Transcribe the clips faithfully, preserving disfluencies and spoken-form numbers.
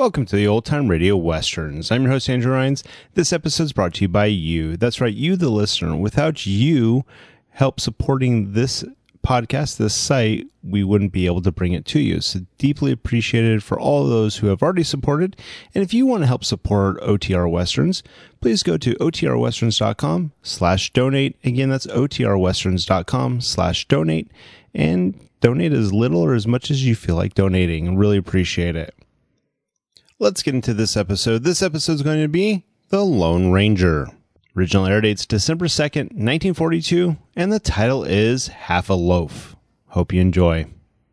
Welcome to the Old Time Radio Westerns. I'm your host, Andrew Rhynes. This episode is brought to you by you. That's right, you, the listener. Without you help supporting this podcast, this site, we wouldn't be able to bring it to you. So deeply appreciated for all of those who have already supported. And if you want to help support O T R Westerns, please go to otrwesterns.com slash donate. Again, that's otrwesterns.com slash donate. And donate as little or as much as you feel like donating. I really appreciate it. Let's get into this episode. This episode is going to be The Lone Ranger. Original air date's December second, nineteen forty-two, and the title is Half a Loaf. Hope you enjoy.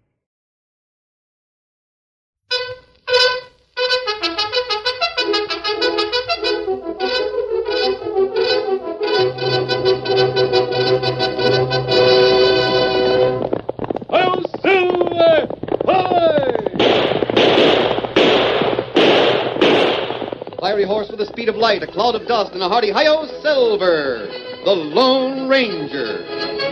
Hi-yo, Silver! Hi! Fiery horse with the speed of light, a cloud of dust, and a hearty hi-yo, Silver, the Lone Ranger.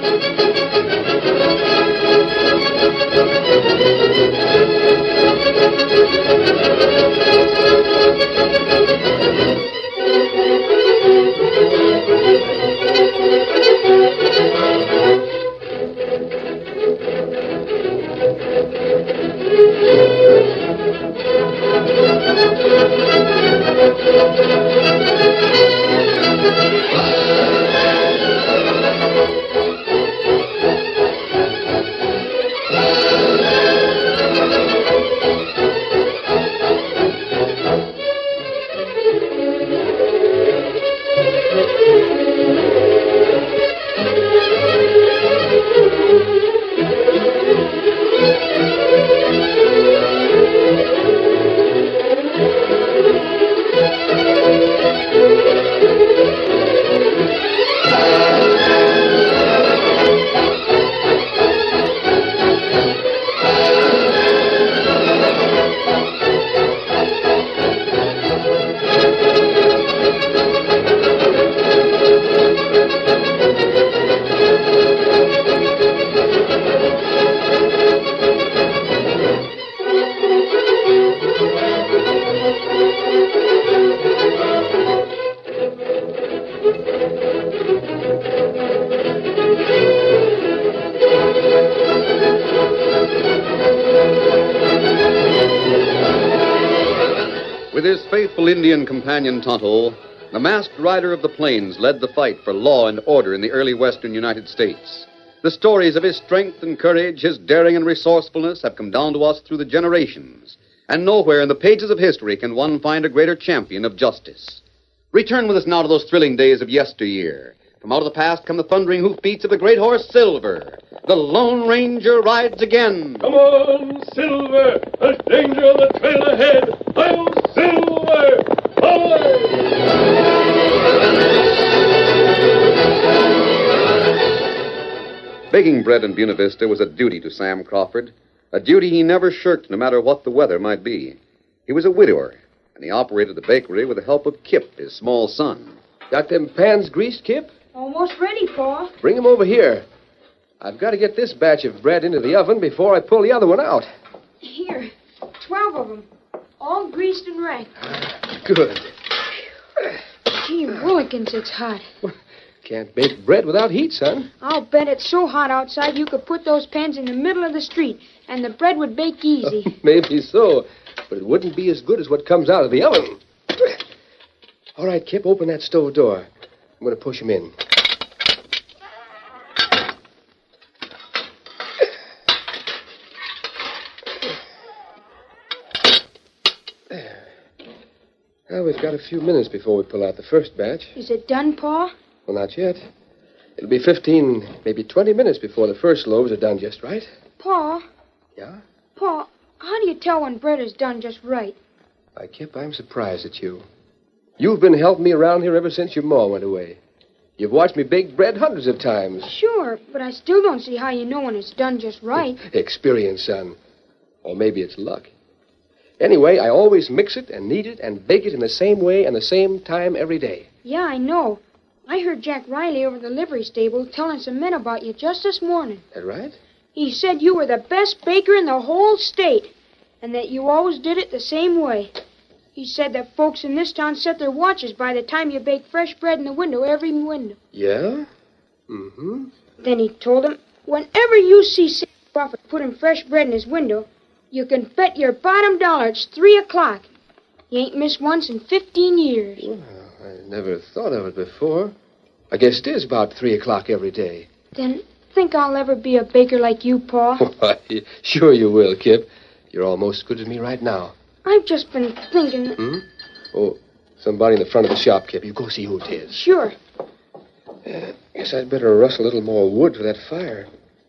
With his faithful Indian companion Tonto, the masked rider of the plains led the fight for law and order in the early western United States. The stories of his strength and courage, his daring and resourcefulness have come down to us through the generations. And nowhere in the pages of history can one find a greater champion of justice. Return with us now to those thrilling days of yesteryear. From out of the past come the thundering hoofbeats of the great horse Silver. The Lone Ranger rides again. Come on, Silver! There's danger on the trail ahead! Hi-yo, Silver! Hi! Baking bread in Buena Vista was a duty to Sam Crawford, a duty he never shirked no matter what the weather might be. He was a widower, and he operated the bakery with the help of Kip, his small son. Got them pans greased, Kip? Almost ready, Pa. Bring them over here. I've got to get this batch of bread into the oven before I pull the other one out. Here, twelve of them, all greased and ranked. Good. Gee willikins, it's hot. Can't bake bread without heat, son. I'll bet it's so hot outside you could put those pans in the middle of the street, and the bread would bake easy. Maybe so, but it wouldn't be as good as what comes out of the oven. All right, Kip, open that stove door. I'm going to push him in. There. Now, we've got a few minutes before we pull out the first batch. Is it done, Pa? Well, not yet. It'll be fifteen, maybe twenty minutes before the first loaves are done just right. Pa? Yeah? Pa, how do you tell when bread is done just right? Why, Kip, I'm surprised at you. You've been helping me around here ever since your ma went away. You've watched me bake bread hundreds of times. Sure, but I still don't see how you know when it's done just right. Experience, son. Or maybe it's luck. Anyway, I always mix it and knead it and bake it in the same way and the same time every day. Yeah, I know. I heard Jack Riley over the livery stable telling some men about you just this morning. That right? He said you were the best baker in the whole state, and that you always did it the same way. He said that folks in this town set their watches by the time you bake fresh bread in the window, every window. Yeah? Mm-hmm. Then he told him, whenever you see Sam Crawford putting fresh bread in his window, you can bet your bottom dollar it's three o'clock. He ain't missed once in fifteen years. Well, I never thought of it before. I guess it is about three o'clock every day. Then think I'll ever be a baker like you, Pa? Why, sure you will, Kip. You're almost as good as me right now. I've just been thinking... That... Hmm? Oh, somebody in the front of the shop, Kip. You go see who it is. Sure. Uh, guess I'd better rustle a little more wood for that fire.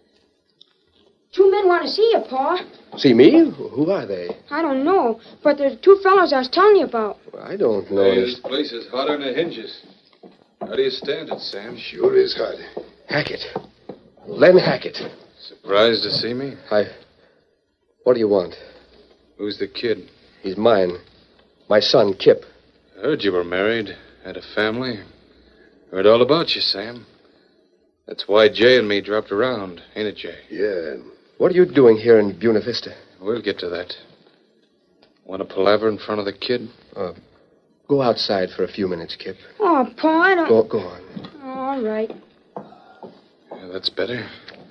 Two men want to see you, Pa. See me? Who are they? I don't know, but they're the two fellows I was telling you about. Well, I don't know. Hey, this place is hotter than the hinges. How do you stand it, Sam? Sure is hot. Hackett. Len Hackett. Surprised to see me? I... What do you want? Who's the kid? He's mine. My son, Kip. I heard you were married, had a family. Heard all about you, Sam. That's why Jay and me dropped around, ain't it, Jay? Yeah. What are you doing here in Buena Vista? We'll get to that. Want to palaver in front of the kid? Uh, go outside for a few minutes, Kip. Oh, Pa, I don't... Go, go on. All right. Yeah, that's better.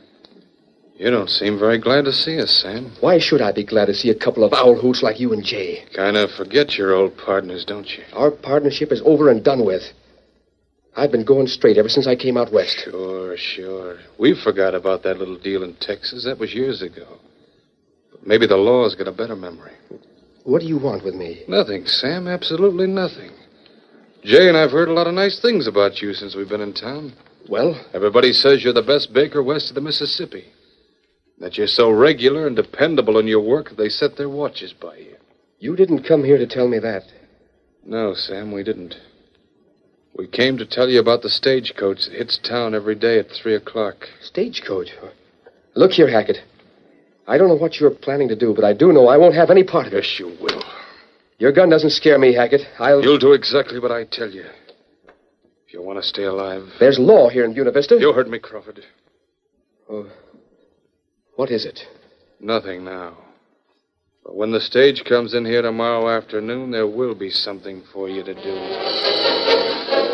You don't seem very glad to see us, Sam. Why should I be glad to see a couple of owl hoots like you and Jay? Kind of forget your old partners, don't you? Our partnership is over and done with. I've been going straight ever since I came out west. Sure, sure. We forgot about that little deal in Texas. That was years ago. But maybe the law's got a better memory. What do you want with me? Nothing, Sam. Absolutely nothing. Jay and I've heard a lot of nice things about you since we've been in town. Well? Everybody says you're the best baker west of the Mississippi. That you're so regular and dependable in your work that they set their watches by you. You didn't come here to tell me that. No, Sam, we didn't. We came to tell you about the stagecoach that hits town every day at three o'clock. Stagecoach? Look here, Hackett. I don't know what you're planning to do, but I do know I won't have any part of it. Yes, you will. Your gun doesn't scare me, Hackett. I'll... You'll do exactly what I tell you. If you want to stay alive. There's law here in Buena Vista. You heard me, Crawford. Oh. What is it? Nothing now. But when the stage comes in here tomorrow afternoon, there will be something for you to do.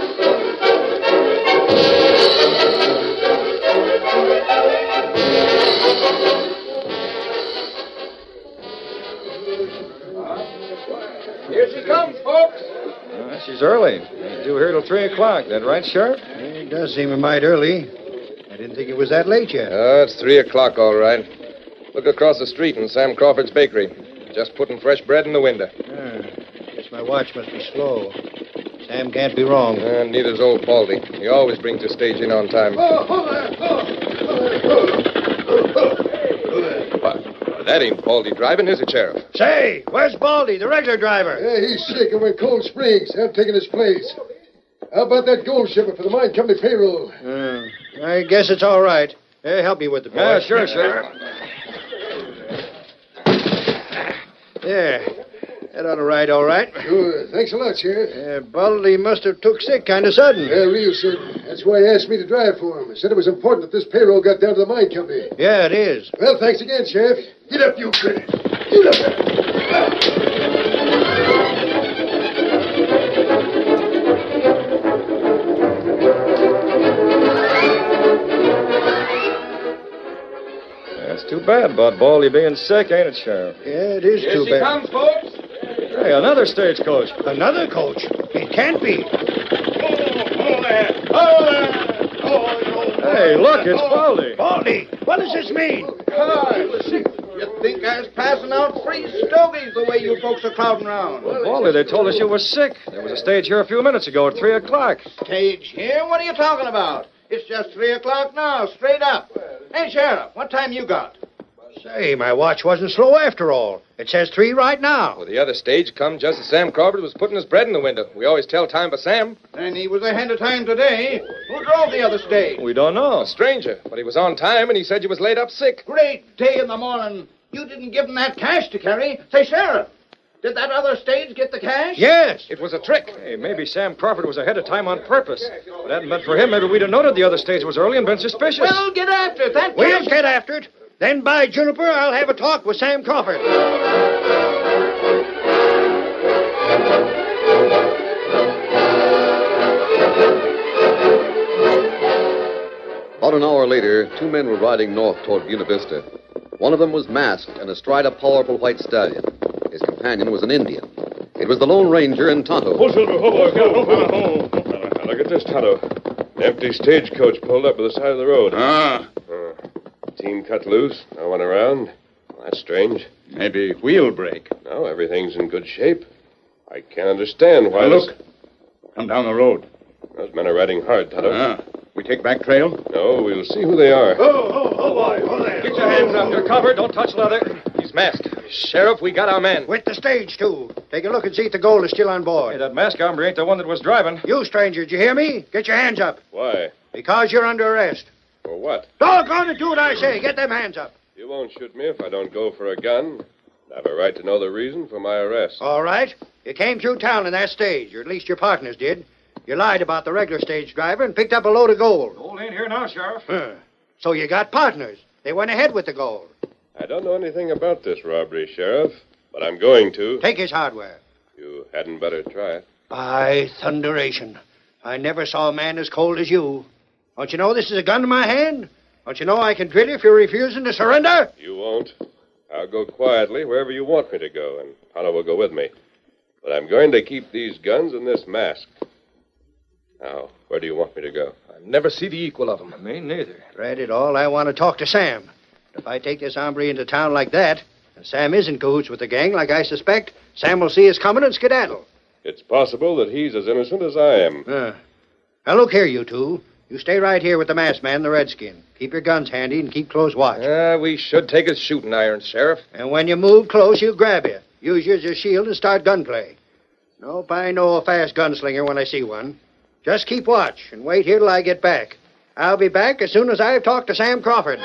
Here she comes, folks. Uh, she's early. Ain't due here till three o'clock. That right, Sheriff? It does seem a mite early. I didn't think it was that late yet. Oh, it's three o'clock, all right. Look across the street in Sam Crawford's bakery. Just putting fresh bread in the window. Ah, guess my watch must be slow. Sam can't be wrong. Uh, neither's old Baldy. He always brings the stage in on time. Oh, hold there. Oh, oh, oh, Why, that ain't Baldy driving, is it, Sheriff? Say, where's Baldy, the regular driver? Yeah, he's sick over in Cold Springs. I've taken his place. How about that gold shipment for the mine company payroll? Uh, I guess it's all right. Uh, help me with the boy. Yeah, sure, Sheriff. There. That ought to ride all right. Sure. Thanks a lot, Sheriff. Uh, Baldy must have took sick kind of sudden. Yeah, real certain. That's why he asked me to drive for him. He said it was important that this payroll got down to the mine company. Yeah, it is. Well, thanks again, Sheriff. Get up, you critter. Get up there. That's too bad about Baldy being sick, ain't it, Sheriff? Yeah, it is Here too she bad. comes, folks. Hey, another stagecoach. Another coach? It can't be. Hey, look, it's Baldy. Baldy, what does this mean? You think I was passing out free stogies the way you folks are crowding around? Baldy, they told us you were sick. There was a stage here a few minutes ago at three o'clock. Stage here? What are you talking about? It's just three o'clock now, straight up. Hey, Sheriff, what time you got? Say, my watch wasn't slow after all. It says three right now. Well, the other stage come just as Sam Crawford was putting his bread in the window. We always tell time by Sam. And he was ahead of time today. Who drove the other stage? We don't know. A stranger, but he was on time, and he said you was laid up sick. Great day in the morning. You didn't give him that cash to carry. Say, Sheriff, did that other stage get the cash? Yes. It was a trick. Hey, maybe Sam Crawford was ahead of time on purpose. If it hadn't been for him, maybe we'd have noted the other stage was early and been suspicious. Well, get after it. That We'll cash... get after it. Then by Juniper, I'll have a talk with Sam Crawford. About an hour later, two men were riding north toward Buena Vista. One of them was masked and astride a powerful white stallion. His companion was an Indian. It was the Lone Ranger and Tonto. Oh, Silver, oh, boy, go, oh, oh, oh. Look at this, Tonto. An empty stagecoach pulled up by the side of the road. Ah. Uh, team cut loose. No one around. Well, that's strange. Maybe wheel break. No, everything's in good shape. I can't understand why. Now, this... look. Come down the road. Those men are riding hard, Tonto. Ah. We take back trail? No, we'll see who they are. Oh, oh, oh, boy. Oh, there. Get your hands up. You're covered. Don't touch leather. He's masked. Sheriff, we got our man. With the stage, too. Take a look and see if the gold is still on board. Hey, that masked hombre ain't the one that was driving. You, stranger, did you hear me? Get your hands up. Why? Because you're under arrest. For what? Doggone it, do what I say. Get them hands up. You won't shoot me if I don't go for a gun. I have a right to know the reason for my arrest. All right. You came through town in that stage, or at least your partners did. You lied about the regular stage driver and picked up a load of gold. Gold ain't here now, Sheriff. Huh. So you got partners. They went ahead with the gold. I don't know anything about this robbery, Sheriff, but I'm going to. Take his hardware. You hadn't better try it. By thunderation. I never saw a man as cold as you. Don't you know this is a gun in my hand? Don't you know I can drill you if you're refusing to surrender? You won't. I'll go quietly wherever you want me to go, and Tonto will go with me. But I'm going to keep these guns and this mask. Now, where do you want me to go? I never see the equal of him. Me neither. Read it all. I want to talk to Sam. If I take this hombre into town like that, and Sam is in cahoots with the gang like I suspect, Sam will see us coming and skedaddle. It's possible that he's as innocent as I am. Uh, now, look here, you two. You stay right here with the masked man and the redskin. Keep your guns handy and keep close watch. Uh, we should take his shooting irons, Sheriff. And when you move close, he'll grab you. Use you as your shield and start gunplay. Nope, I know a fast gunslinger when I see one. Just keep watch and wait here till I get back. I'll be back as soon as I've talked to Sam Crawford.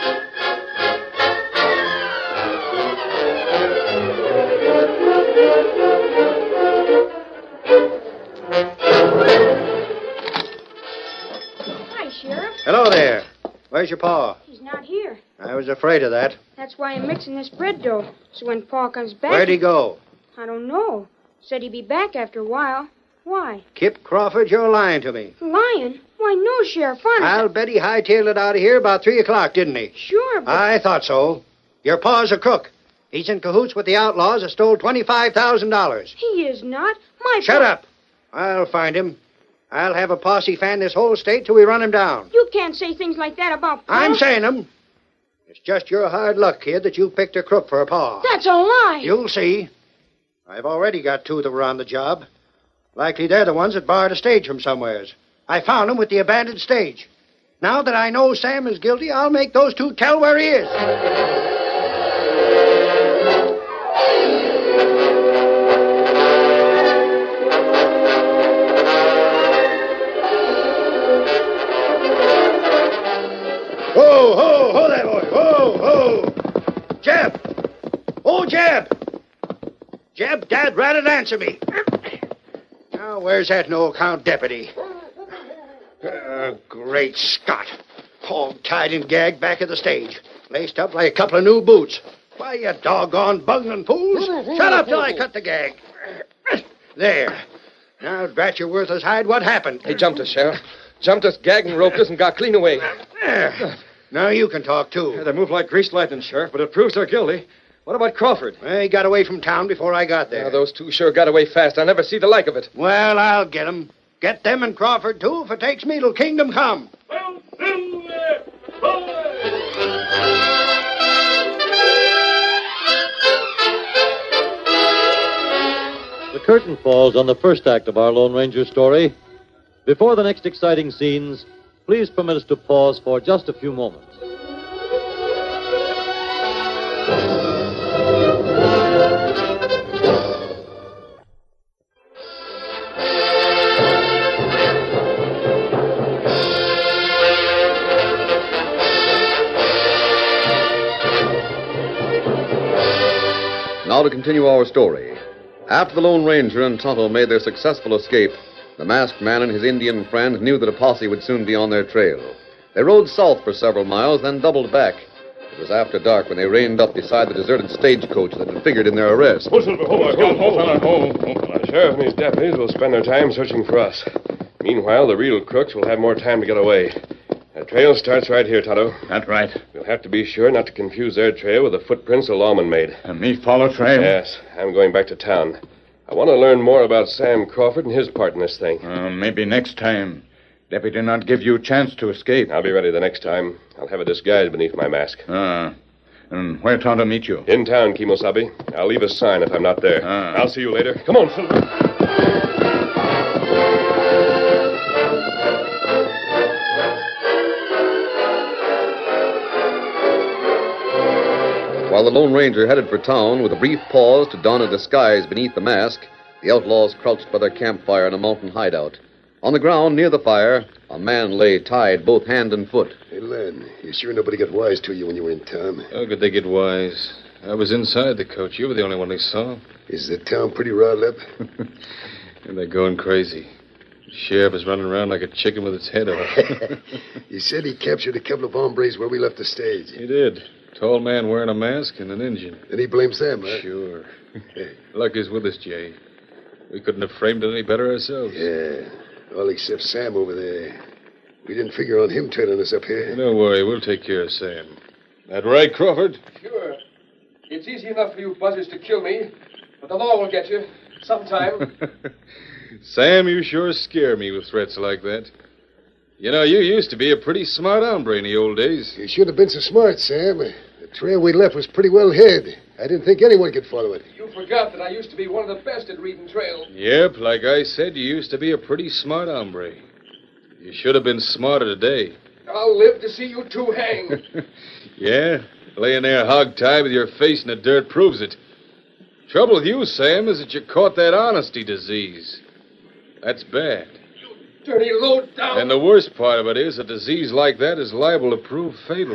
Hi, Sheriff. Hello there. Where's your pa? He's not here. I was afraid of that. That's why I'm mixing this bread dough. So when Pa comes back... Where'd he go? I don't know. Said he'd be back after a while. Why? Kip Crawford, you're lying to me. Lying? Why, no, Sheriff. Honest. I'll bet he hightailed it out of here about three o'clock, didn't he? Sure, but... I thought so. Your pa's a crook. He's in cahoots with the outlaws that stole twenty-five thousand dollars. He is not. My Shut pa... up. I'll find him. I'll have a posse fan this whole state till we run him down. You can't say things like that about Pa. I'm saying them. It's just your hard luck, kid, that you picked a crook for a pa. That's a lie. You'll see. I've already got two that were on the job. Likely they're the ones that borrowed a stage from somewheres. I found them with the abandoned stage. Now that I know Sam is guilty, I'll make those two tell where he is. Ho, ho, ho there, boy. Ho, ho. Jeb. Oh, Jeb. Jeb, Dad ratted answer me. Now, where's that no-account deputy? Uh, great Scott. Hog tied and gagged back of the stage. Laced up like a couple of new boots. Why, you doggone bungling fools. Shut up till I cut the gag. There. Now, drat your worthless hide, what happened? He jumped us, Sheriff. Jumped us, gagged and roped us, and got clean away. There. Now you can talk, too. Yeah, they move like greased lightning, Sheriff, but it proves they're guilty. What about Crawford? Well, he got away from town before I got there. Now, those two sure got away fast. I'll never see the like of it. Well, I'll get 'em. Get them and Crawford, too, if it takes me till kingdom come. Well, Silver! Away! The curtain falls on the first act of our Lone Ranger story. Before the next exciting scenes, please permit us to pause for just a few moments. Now to continue our story. After the Lone Ranger and Tonto made their successful escape, the masked man and his Indian friend knew that a posse would soon be on their trail. They rode south for several miles, then doubled back. It was after dark when they reined up beside the deserted stagecoach that had figured in their arrest. Oh, Silver, hold on, hold on, hold on, hold on. The sheriff and his deputies will spend their time searching for us. Meanwhile, the real crooks will have more time to get away. The trail starts right here, Tonto. That's right. We'll have to be sure not to confuse their trail with the footprints the lawman made. And me follow trail? Yes, I'm going back to town. I want to learn more about Sam Crawford and his part in this thing. Uh, maybe next time. Deputy not give you a chance to escape. I'll be ready the next time. I'll have a disguise beneath my mask. Ah. And where Tonto meet you? In town, Kimosabe. I'll leave a sign if I'm not there. Ah. I'll see you later. Come on, Silver. While the Lone Ranger headed for town with a brief pause to don a disguise beneath the mask, the outlaws crouched by their campfire in a mountain hideout. On the ground near the fire, a man lay tied both hand and foot. Hey, Len, you sure nobody got wise to you when you were in town? How could they get wise? I was inside the coach. You were the only one they saw. Is the town pretty riled up? And they're going crazy. The sheriff is running around like a chicken with its head off. You said he captured a couple of hombres where we left the stage. He did. Tall man wearing a mask and an Indian. And he blames them, huh? Sure. Luck is with us, Jay. We couldn't have framed it any better ourselves. Yeah. All except Sam over there. We didn't figure on him trailing us up here. Don't worry. We'll take care of Sam. That right, Crawford? Sure. It's easy enough for you buzzers to kill me, but the law will get you sometime. Sam, you sure scare me with threats like that. You know, you used to be a pretty smart hombre in the old days. You shouldn't have been so smart, Sam. The trail we left was pretty well hid. I didn't think anyone could follow it. You forgot that I used to be one of the best at reading trail. Yep, like I said, you used to be a pretty smart hombre. You should have been smarter today. I'll live to see you two hang. Yeah, laying there hog-tied with your face in the dirt proves it. Trouble with you, Sam, is that you caught that honesty disease. That's bad. Dirty low down. And the worst part of it is a disease like that is liable to prove fatal.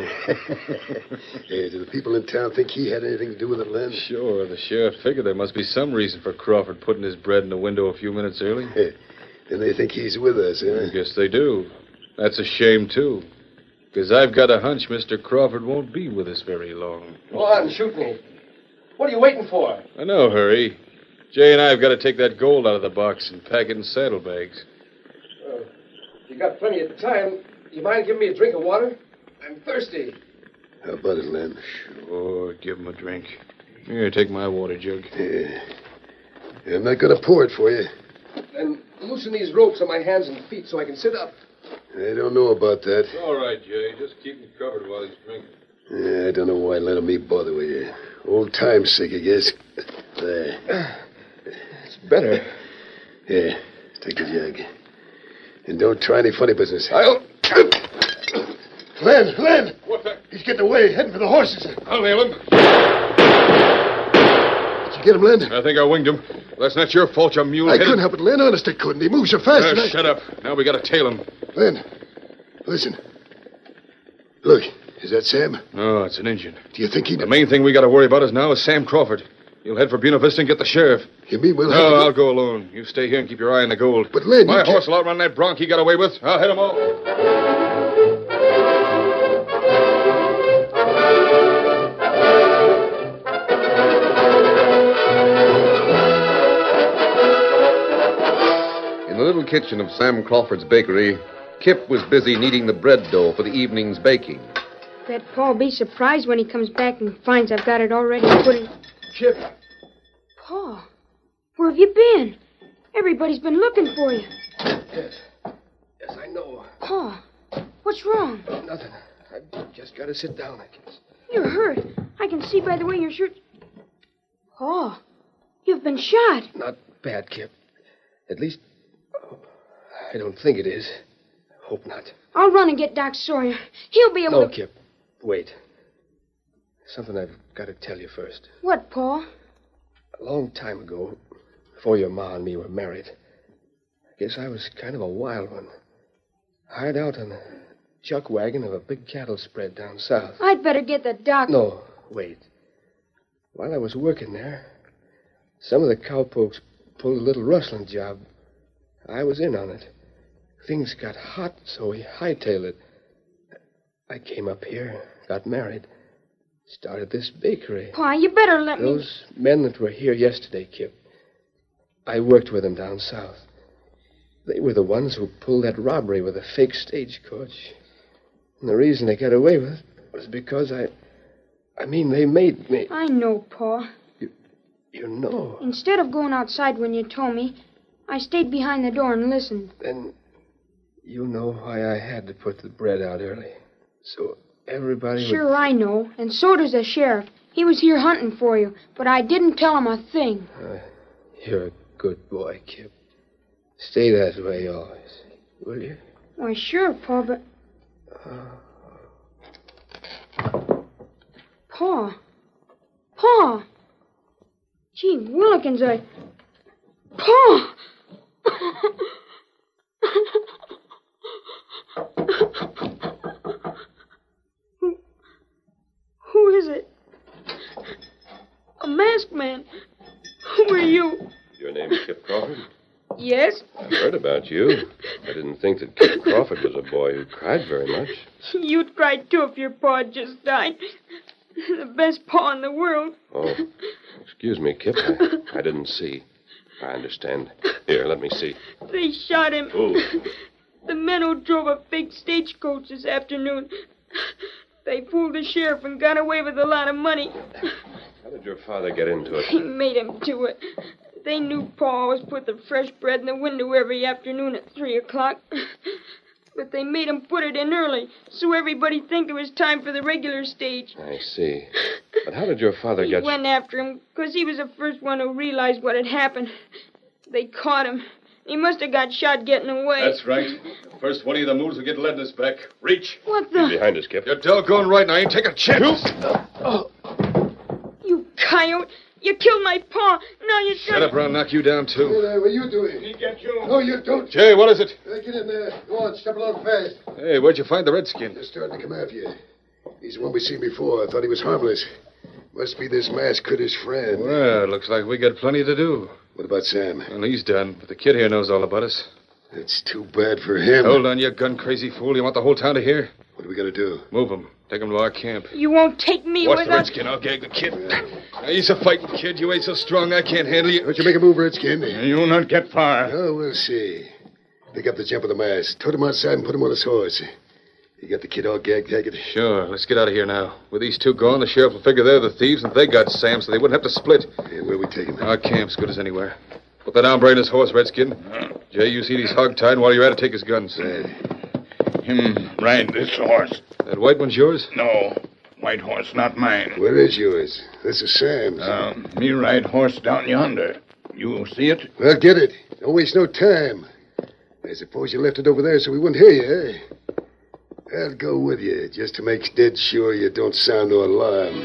Hey, do the people in town think he had anything to do with it, Len? Sure, the sheriff figured there must be some reason for Crawford putting his bread in the window a few minutes early. And they think he's with us, huh? I guess they do. That's a shame, too. Because I've got a hunch Mister Crawford won't be with us very long. Go on, shoot me. What are you waiting for? I know, hurry. Jay and I have got to take that gold out of the box and pack it in saddlebags. Uh, you got plenty of time. You mind giving me a drink of water? I'm thirsty. How about it, Len? Sure, give him a drink. Here, take my water jug. Yeah. Yeah, I'm not going to pour it for you. Then loosen these ropes on my hands and feet so I can sit up. I don't know about that. It's all right, Jay. Just keep him covered while he's drinking. Yeah, I don't know why letting me bother with you. Old time's sake, I guess. There. It's better. Yeah, take the jug. And don't try any funny business. I'll... Len, Len! What the? He's getting away, heading for the horses. I'll nail him. Did you get him, Len? I think I winged him. That's not your fault, you mule. I couldn't help it, Len. Honest, I couldn't. He moves so fast. Uh, I... Shut up. Now we got to tail him. Len, listen. Look, is that Sam? No, it's an Indian. Do you think he... The main thing we got to worry about is now is Sam Crawford. You'll head for Buena Vista and get the sheriff. You mean we'll no, have to... I'll go alone. You stay here and keep your eye on the gold. But, Len, My you horse can't... will outrun that bronc he got away with. I'll head him off. In the little kitchen of Sam Crawford's bakery, Kip was busy kneading the bread dough for the evening's baking. Bet Paul'll be surprised when he comes back and finds I've got it already put in... Kip. Paul, where have you been? Everybody's been looking for you. Yes. Yes, I know. Paul, what's wrong? Nothing. I've just got to sit down, I guess. You're hurt. I can see by the way your shirt... Paul, you've been shot. Not bad, Kip. At least, oh, I don't think it is. I hope not. I'll run and get Doc Sawyer. He'll be able no, to... No, Kip. Wait. Something I've got to tell you first. What, Paul? A long time ago, before your ma and me were married, I guess I was kind of a wild one. Hired out on a chuck wagon of a big cattle spread down south. I'd better get the doc... No, wait. While I was working there, some of the cowpokes pulled a little rustling job. I was in on it. Things got hot, so we hightailed it. I came up here, got married, started this bakery. Pa, you better let me... Those men that were here yesterday, Kip, I worked with them down south. They were the ones who pulled that robbery with a fake stagecoach. And the reason they got away with it was because I... I mean, they made me... I know, Pa. You, you know? Instead of going outside when you told me, I stayed behind the door and listened. Then you know why I had to put the bread out early. So everybody Sure, would... I know. And so does the sheriff. He was here hunting for you, but I didn't tell him a thing. Uh, you're a good boy, Kip. Stay that way always, will you? Why, sure, Pa, but... Uh... Pa. Pa. Gee, Willikins, I... Pa! who... Who is it? A masked man. Who are you? Your name's Kip Crawford? Yes? I've heard about you. I didn't think that Kip Crawford was a boy who cried very much. You'd cry, too, if your pa had just died. The best pa in the world. Oh, excuse me, Kip. I, I didn't see. I understand. Here, let me see. They shot him. Who? The men who drove a fake stagecoach this afternoon. They fooled the sheriff and got away with a lot of money. How did your father get into it? He made him do it. They knew Pa always put the fresh bread in the window every afternoon at three o'clock. But they made him put it in early, so everybody'd think it was time for the regular stage. I see. But how did your father He get... went after him, because he was the first one who realized what had happened. They caught him. He must have got shot getting away. That's right. The first one of the moves will get lead in his back. Reach. What the... Behind us, Kip. You're doggone right, and I ain't taking a chance. Oh. You coyote. You killed my pa. Now you're Shut up, or I'll knock you down, too. Hey there, what are you doing? He get you. No, you don't. Jay, what is it? Uh, get in there. Go on, step along fast. Hey, where'd you find the redskin? They're starting to come after you. He's the one we seen before. I thought he was harmless. Must be this masked critter's friend. Well, looks like we got plenty to do. What about Sam? Well, he's done, but the kid here knows all about us. It's too bad for him. Hold on, you gun-crazy fool. You want the whole town to hear? What are we going to do? Move him. Take him to our camp. You won't take me Watch with the us. redskin. I'll gag the kid. Now, he's a fighting kid. You ain't so strong I can't handle you. Don't you make a move, Redskin. You'll not get far. Oh, we'll see. Pick up the jump of the mask. Tote him outside and put him on his horse. You got the kid all gagged, Haggard? Sure. Let's get out of here now. With these two gone, the sheriff will figure they're the thieves, and they got Sam, so they wouldn't have to split. Yeah, where we take him? Our camp's good as anywhere. Put that hombre in his horse, Redskin. Jay, you see he's hog-tied, and while you're at it, take his guns. Right. Him ride this horse. That white one's yours? No. White horse, not mine. Where is yours? This is Sam's. Um, me ride horse down yonder. You see it? Well, get it. Don't waste no time. I suppose you left it over there so we wouldn't hear you, eh? I'll go with you, just to make dead sure you don't sound no alarm.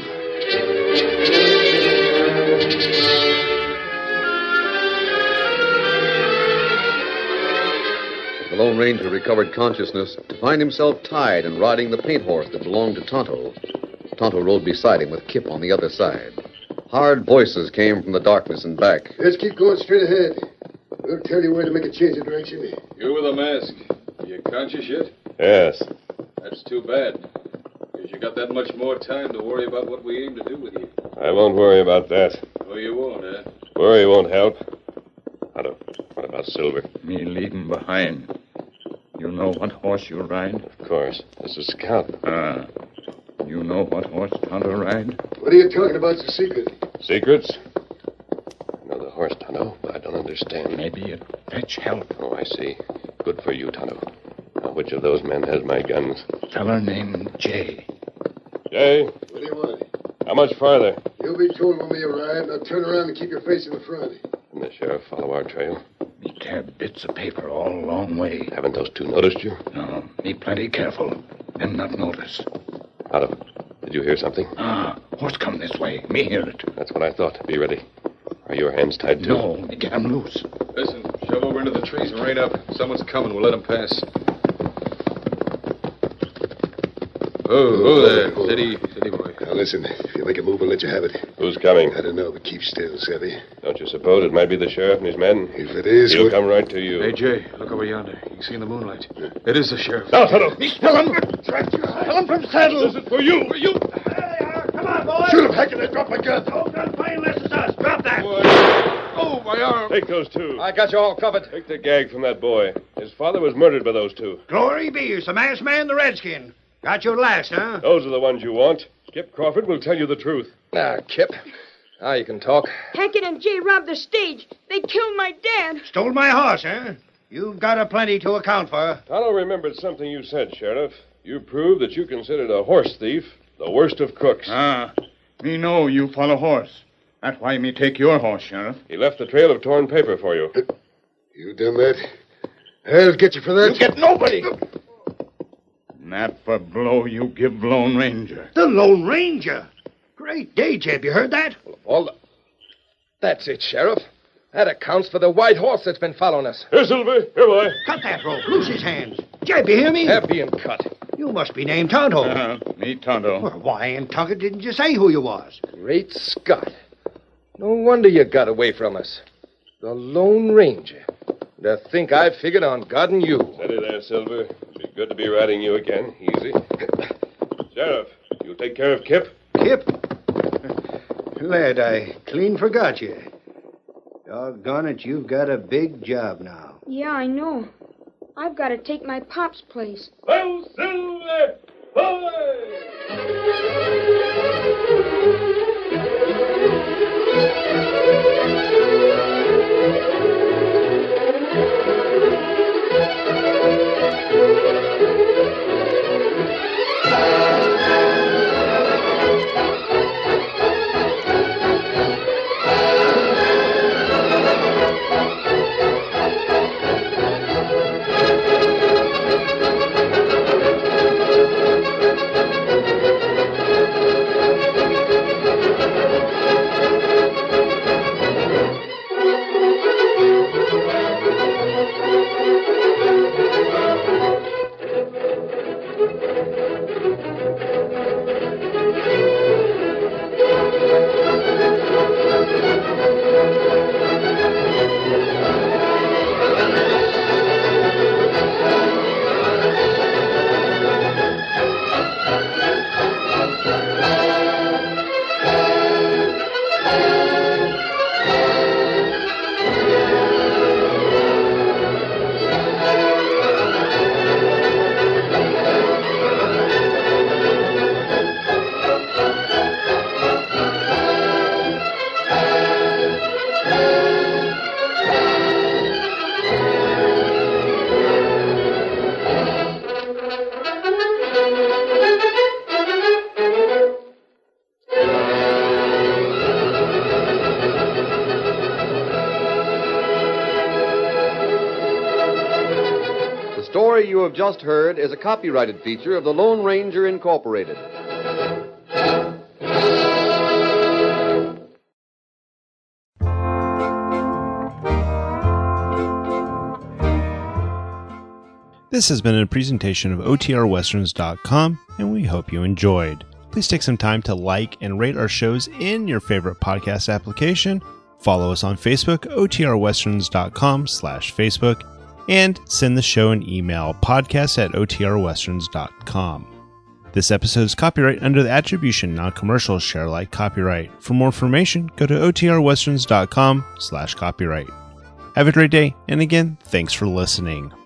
The Lone Ranger recovered consciousness to find himself tied and riding the paint horse that belonged to Tonto. Tonto rode beside him with Kip on the other side. Hard voices came from the darkness and back. Let's keep going straight ahead. We'll tell you where to make a change of direction. You with a mask. Are you conscious yet? Yes. That's too bad. Because you got that much more time to worry about what we aim to do with you. I won't worry about that. Oh, you won't, eh? Worry won't help. Otto, what about Silver? Me leave him behind. You know what horse you ride? Of course. This is Scout. Ah. You know what horse Tonto ride? What are you talking about? It's a secret. Secrets? I know the horse, Tonto, but I don't understand. Maybe it fetch help. Oh, I see. Good for you, Tonto. Now, which of those men has my guns? Feller named Jay. Jay, What do you want? how much farther? You'll be told when we arrive. Now turn around and keep your face in the front. Can the sheriff follow our trail? Me tear bits of paper all a long way. Haven't those two noticed you? No, me plenty careful. Them not notice. Otto, did you hear something? Ah, horse come this way. Me hear it. That's what I thought. Be ready. Are your hands tied, too? No, me get 'em loose. Listen, shove over into the trees and rein up. Someone's coming. We'll let him pass. Oh, oh there. Steady, steady boy. Now listen, if you make a move, we'll let you have it. Who's coming? I don't know, but keep still, Savvy. Don't you suppose it might be the sheriff and his men? If it is, He'll we'll... come right to you. Hey, Jay, look over yonder. You can see in the moonlight. It is the sheriff. Now, Tonto! Me spill him! Spill him from saddle! This is for you! For you! Come on, boys! Shoot him, Hackett! I dropped my gun. No gun fire unless it's us. Drop that! Boy. Oh, my arm! Take those two. I got you all covered. Take the gag from that boy. His father was murdered by those two. Glory be, it's the masked man, the redskin. Got your last, huh? Those are the ones you want. Kip Crawford will tell you the truth. Ah, Kip. Now you can talk. Hackett and Jay robbed the stage. They killed my dad. Stole my horse, huh? You've got a plenty to account for. Tonto remembered something you said, Sheriff. You proved that you considered a horse thief the worst of crooks. Ah, me know you follow horse. That's why me take your horse, Sheriff. He left the trail of torn paper for you. You done that? I'll get you for that. You get nobody. That for blow you give Lone Ranger. The Lone Ranger? Great day, Jeb. You heard that? All the... That's it, Sheriff. That accounts for the white horse that's been following us. Here, Silver. Here, boy. Cut that rope. Loose his hands. Jeb, you hear me? They're being cut. You must be named Tonto. Uh, me Tonto. Well, why in Tonto didn't you say who you was? Great Scott. No wonder you got away from us. The Lone Ranger. To think I figured on guarding you. Steady there, Silver. It'll be good to be riding you again. Easy. Sheriff, you'll take care of Kip? Kip? Lad, I clean forgot you. Doggone it, you've got a big job now. Yeah, I know. I've got to take my pop's place. Ho, Silver! The story you have just heard is a copyrighted feature of the Lone Ranger Incorporated. This has been a presentation of O T R westerns dot com, and we hope you enjoyed. Please take some time to like and rate our shows in your favorite podcast application. Follow us on Facebook, O T R westerns dot com slash Facebook, and send the show an email, podcast at O T R westerns dot com. This episode is copyright under the Attribution Non-Commercial Share Alike copyright. For more information, go to O T R westerns dot com slash copyright. Have a great day, and again, thanks for listening.